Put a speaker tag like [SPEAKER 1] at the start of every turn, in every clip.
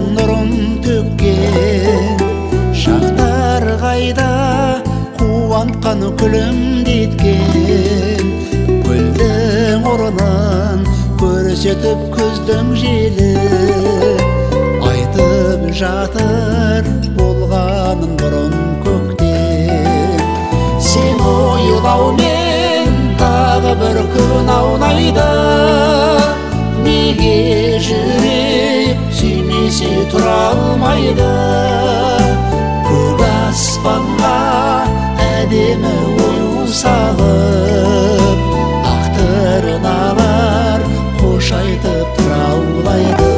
[SPEAKER 1] нұрын төккен шақтар қайда қуантқан күлімдеткен гүлдің орнын көрсетіп күздің желі айтып жатыр болғанын бұрын көктем сен ойлаумен тағы бір күн аунайды неге жүрек сүймесе тұра алмайды көк аспанға әдемі ою салып ақ тырналар қош айтып тұраулайды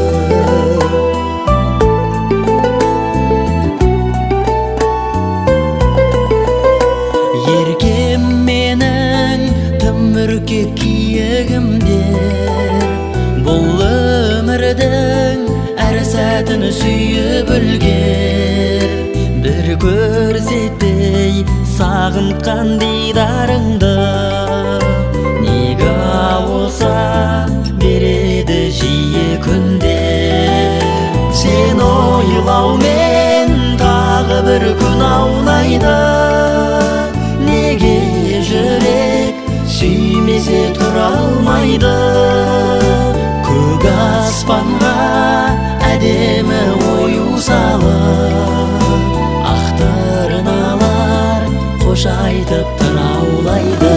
[SPEAKER 1] еркем менің тым үркек киігімдер бұл өмірдің әр сәтін сүйіп үлгер бір көрсетпей сағынтқан дидарыңды неге болса береді жиі күнде сен ойлаумен тағы бір күн аунайды неге жүрек сүймесе тұра алмайды көк аспанға әдемі ою салып ақ тырналар қош айтып тұраулайды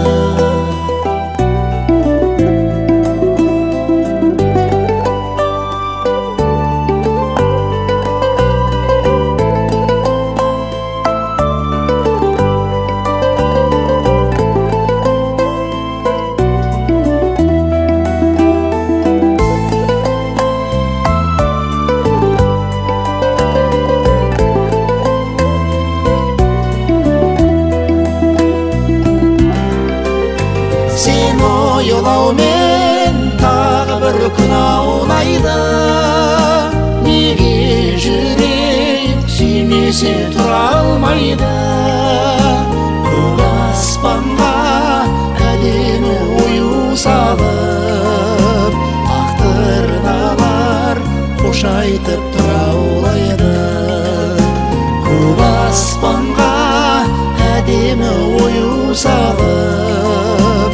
[SPEAKER 1] сен ойлаумен тағы бір күн аунайды неге жүрек сүймесе тұра алмайды көк аспанға әдемі ою салып ақ тырналар қош айтып тұраулайды көк аспанға әдемі ою салып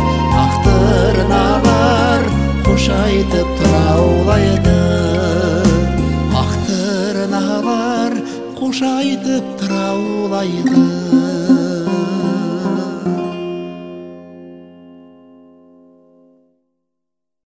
[SPEAKER 1] қош айтып тұраулайды ақ тырналар қош айтып тұраулайды